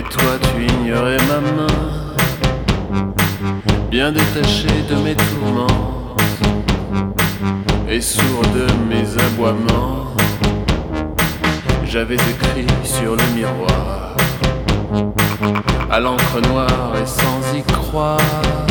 toi tu ignorais ma main, bien détachée de mes tourments et sourd de mes aboiements. J'avais écrit sur le miroir, à l'encre noire et sans y croire,